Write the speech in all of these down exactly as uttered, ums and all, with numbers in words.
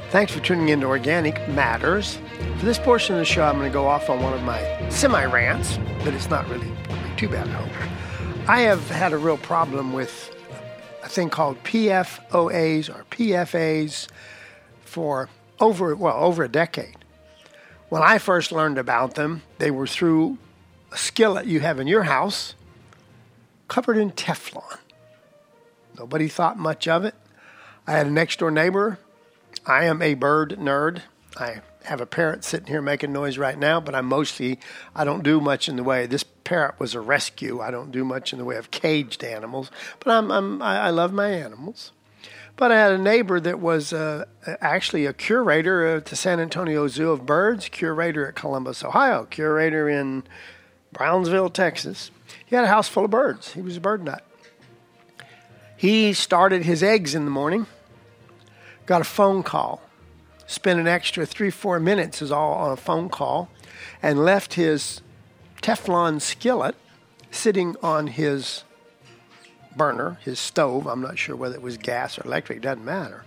Thanks for tuning in to Organic Matters. For this portion of the show, I'm going to go off on one of my semi-rants, but it's not really too bad, I hope. I have had a real problem with a thing called P F O As or P F As for over, well, over a decade. When I first learned about them, they were through a skillet you have in your house covered in Teflon. Nobody thought much of it. I had a next door neighbor. I am a bird nerd. I have a parrot sitting here making noise right now, but I'm mostly, I don't do much in the way. This parrot was a rescue. I don't do much in the way of caged animals, but I'm, I'm I love my animals. But I had a neighbor that was uh, actually a curator at the San Antonio Zoo of Birds, curator at Columbus, Ohio, curator in Brownsville, Texas. He had a house full of birds. He was a bird nut. He started his eggs in the morning, got a phone call, spent an extra three, four minutes is all on a phone call, and left his Teflon skillet sitting on his burner, his stove. I'm not sure whether it was gas or electric, doesn't matter.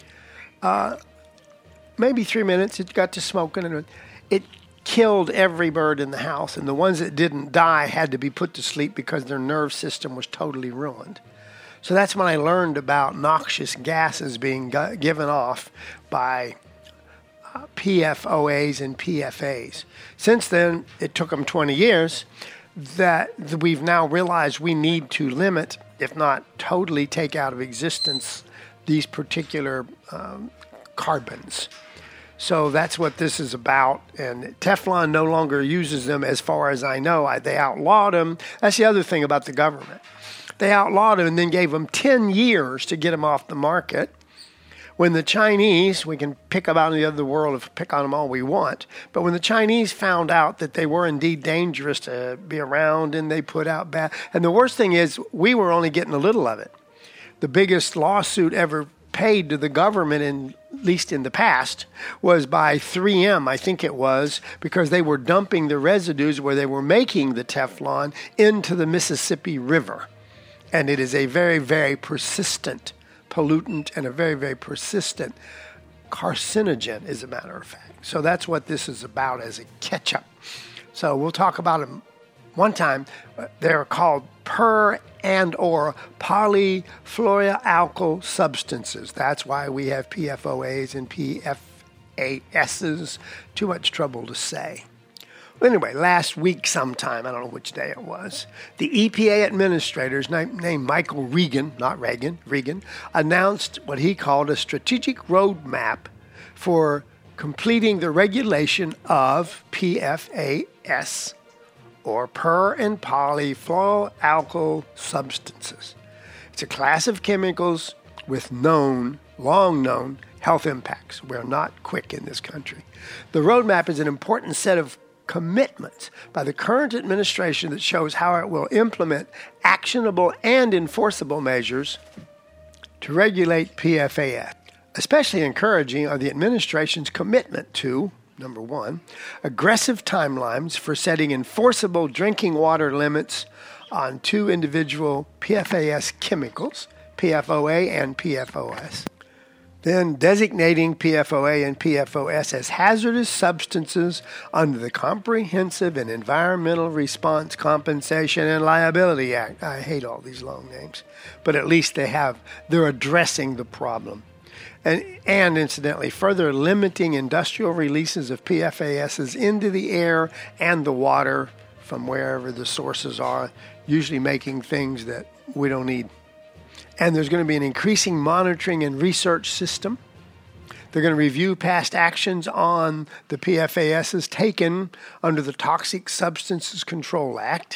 Uh, maybe three minutes, it got to smoking, and it killed every bird in the house, and the ones that didn't die had to be put to sleep because their nerve system was totally ruined. So that's when I learned about noxious gases being g- given off by uh, P F O As and P F As. Since then, it took them twenty years that we've now realized we need to limit, if not totally take out of existence, these particular um, carbons. So that's what this is about. And Teflon no longer uses them as far as I know. I, they outlawed them. That's the other thing about the government. They outlawed them and then gave them ten years to get them off the market. When the Chinese, we can pick about the other world, if pick on them all we want, but when the Chinese found out that they were indeed dangerous to be around and they put out bad, and the worst thing is we were only getting a little of it. The biggest lawsuit ever paid to the government, in, at least in the past, was by three M, I think it was, because they were dumping the residues where they were making the Teflon into the Mississippi River. And it is a very, very persistent pollutant and a very, very persistent carcinogen, as a matter of fact. So that's what this is about as a catch-up. So we'll talk about them one time. They're called per and or polyfluoroalkyl substances. That's why we have P F O As and P F A Ss. Too much trouble to say. Anyway, last week sometime, I don't know which day it was, the E P A administrators named Michael Regan, not Reagan, Regan, announced what he called a strategic roadmap for completing the regulation of P F A S, or per and polyfluoroalkyl substances. It's a class of chemicals with known, long known, health impacts. We're not quick in this country. The roadmap is an important set of commitments by the current administration that shows how it will implement actionable and enforceable measures to regulate P F A S. Especially encouraging are the administration's commitment to, number one, aggressive timelines for setting enforceable drinking water limits on two individual P F A S chemicals, P F O A and P F O S. Then designating P F O A and P F O S as hazardous substances under the Comprehensive and Environmental Response Compensation and Liability Act. I hate all these long names, but at least they have, they're addressing the problem. And, and incidentally, further limiting industrial releases of P F A Ss into the air and the water from wherever the sources are, usually making things that we don't need. And there's going to be an increasing monitoring and research system. They're going to review past actions on the P F A Ss taken under the Toxic Substances Control Act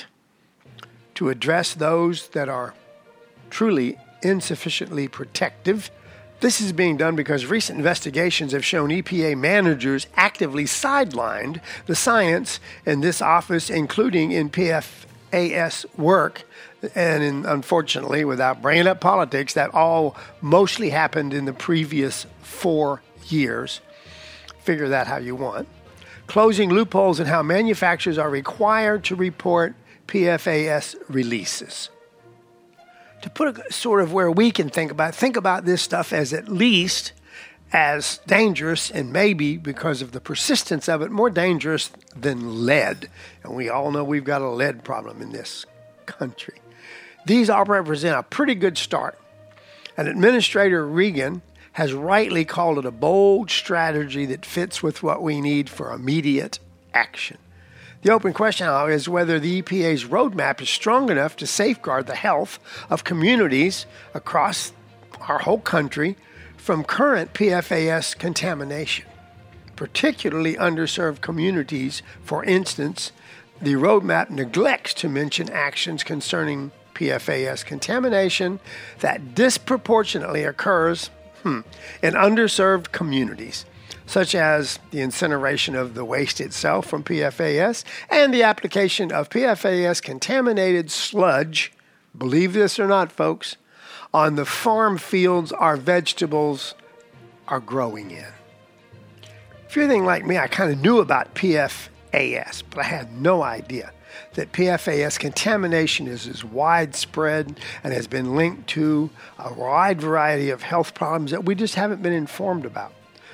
to address those that are truly insufficiently protective. This is being done because recent investigations have shown E P A managers actively sidelined the science in this office, including in P F A S work. And in, unfortunately, without bringing up politics, that all mostly happened in the previous four years. Figure that how you want. Closing loopholes in how manufacturers are required to report P F A S releases. To put it sort of where we can think about, think about this stuff as at least as dangerous, and maybe because of the persistence of it, more dangerous than lead. And we all know we've got a lead problem in this country. These all represent a pretty good start. And Administrator Regan has rightly called it a bold strategy that fits with what we need for immediate action. The open question now is whether the E P A's roadmap is strong enough to safeguard the health of communities across our whole country from current P F A S contamination, particularly underserved communities. For instance, the roadmap neglects to mention actions concerning P F A S contamination that disproportionately occurs hmm, in underserved communities, such as the incineration of the waste itself from P F A S and the application of P F A S contaminated sludge, believe this or not, folks, on the farm fields our vegetables are growing in. If you're anything like me, I kind of knew about P F A S, but I had no idea that P F A S contamination is as widespread and has been linked to a wide variety of health problems that we just haven't been informed about.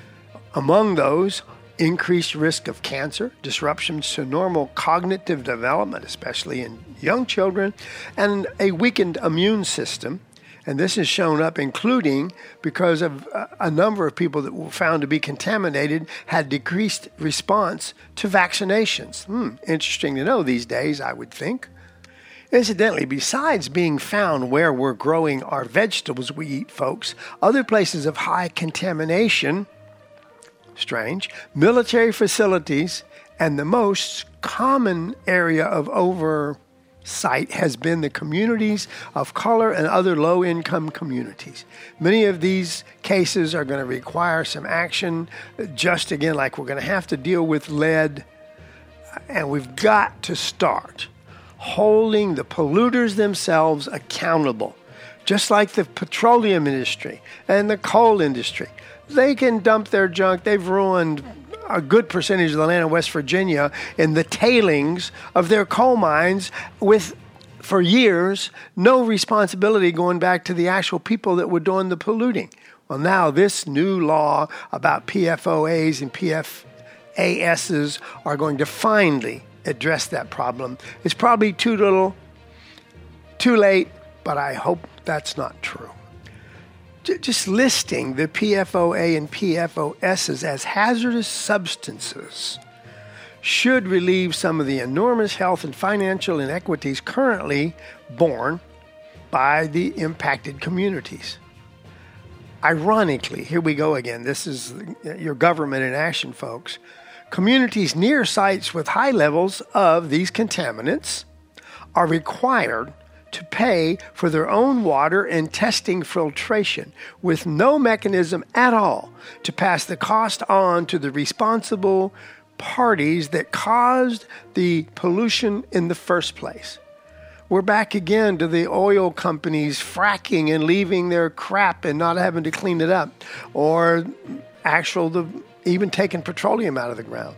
Among those, increased risk of cancer, disruptions to normal cognitive development, especially in young children, and a weakened immune system. And this is shown up including because of a number of people that were found to be contaminated had decreased response to vaccinations. Hmm, interesting to know these days, I would think. Incidentally, besides being found where we're growing our vegetables we eat, folks, other places of high contamination, strange, military facilities, and the most common area of oversight has been the communities of color and other low-income communities. Many of these cases are going to require some action, just again, like we're going to have to deal with lead, and we've got to start holding the polluters themselves accountable, just like the petroleum industry and the coal industry. They can dump their junk. They've ruined a good percentage of the land of West Virginia in the tailings of their coal mines with, for years, no responsibility going back to the actual people that were doing the polluting. Well, now this new law about P F O As and P F A Ss are going to finally address that problem. It's probably too little, too late, but I hope that's not true. Just listing the P F O A and P F O Ss as hazardous substances should relieve some of the enormous health and financial inequities currently borne by the impacted communities. Ironically, here we go again. This is your government in action, folks. Communities near sites with high levels of these contaminants are required to pay for their own water and testing filtration with no mechanism at all to pass the cost on to the responsible parties that caused the pollution in the first place. We're back again to the oil companies fracking and leaving their crap and not having to clean it up, or actual the, even taking petroleum out of the ground.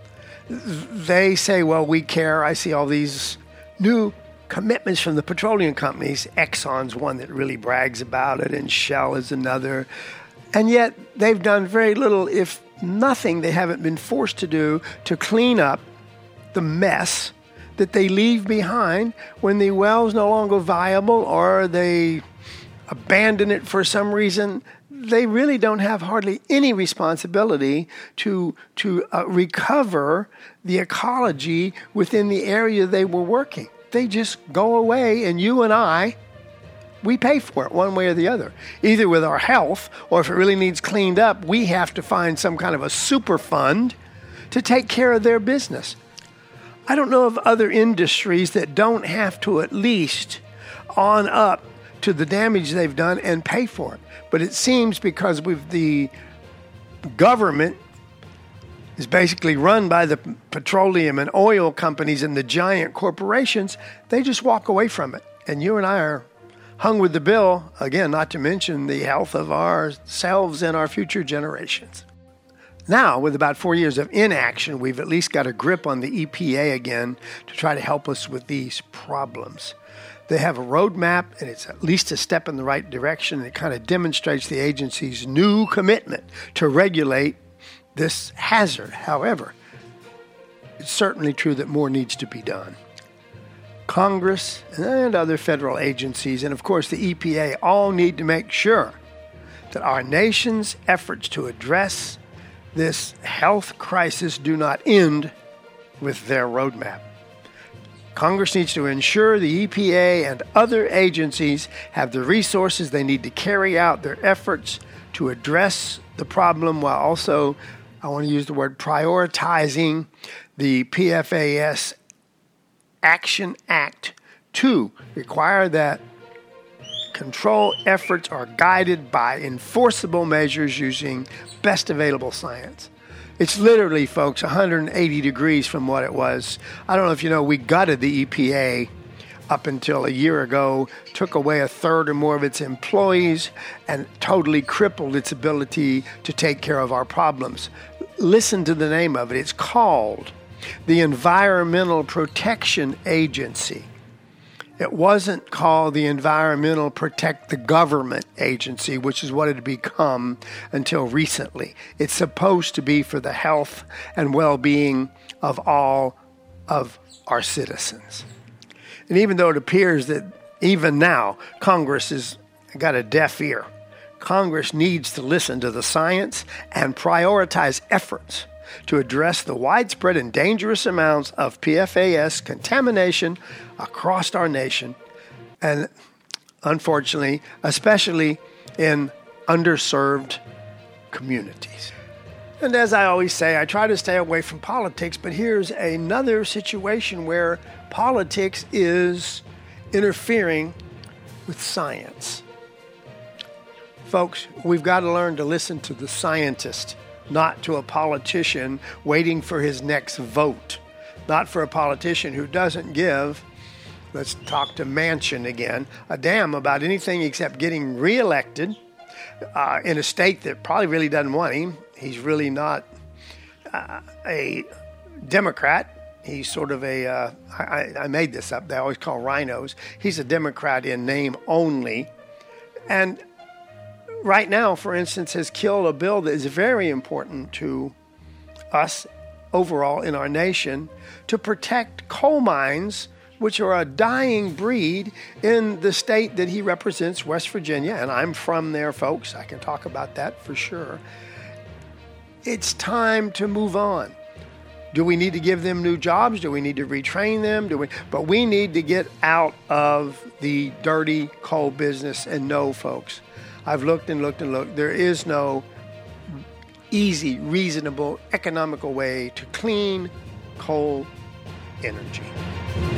They say, well, we care. I see all these new commitments from the petroleum companies. Exxon's one that really brags about it, and Shell is another. And yet they've done very little, if nothing, they haven't been forced to do to clean up the mess that they leave behind when the well's no longer viable or they abandon it for some reason. They really don't have hardly any responsibility to, to uh, recover the ecology within the area they were working. They just go away, and you and I, we pay for it one way or the other, either with our health, or if it really needs cleaned up, we have to find some kind of a super fund to take care of their business. I don't know of other industries that don't have to at least on up to the damage they've done and pay for it. But it seems because we've the government is basically run by the petroleum and oil companies and the giant corporations, they just walk away from it. And you and I are hung with the bill, again, not to mention the health of ourselves and our future generations. Now, with about four years of inaction, we've at least got a grip on the E P A again to try to help us with these problems. They have a roadmap, and it's at least a step in the right direction. And it kind of demonstrates the agency's new commitment to regulate this hazard. However, it's certainly true that more needs to be done. Congress and other federal agencies, and of course the E P A, all need to make sure that our nation's efforts to address this health crisis do not end with their roadmap. Congress needs to ensure the E P A and other agencies have the resources they need to carry out their efforts to address the problem, while also, I want to use the word, prioritizing the P F A S Action Act to require that control efforts are guided by enforceable measures using best available science. It's literally, folks, one hundred eighty degrees from what it was. I don't know if you know, we gutted the E P A up until a year ago, took away a third or more of its employees, and totally crippled its ability to take care of our problems. Listen to the name of it. It's called the Environmental Protection Agency. It wasn't called the Environmental Protect the Government Agency, which is what it had become until recently. It's supposed to be for the health and well-being of all of our citizens. And even though it appears that even now Congress has got a deaf ear, Congress needs to listen to the science and prioritize efforts to address the widespread and dangerous amounts of P F A S contamination across our nation, and unfortunately, especially in underserved communities. And as I always say, I try to stay away from politics, but here's another situation where politics is interfering with science. Folks, we've got to learn to listen to the scientist, not to a politician waiting for his next vote, not for a politician who doesn't give, let's talk to Manchin again, a damn about anything except getting reelected uh, in a state that probably really doesn't want him. He's really not uh, a Democrat. He's sort of a, uh, I, I made this up, they always call rhinos. He's a Democrat in name only. And right now, for instance, has killed a bill that is very important to us overall in our nation to protect coal mines, which are a dying breed in the state that he represents, West Virginia. And I'm from there, folks. I can talk about that for sure. It's time to move on. Do we need to give them new jobs? Do we need to retrain them? Do we? But we need to get out of the dirty coal business. And no, folks, I've looked and looked and looked. There is no easy, reasonable, economical way to clean coal energy.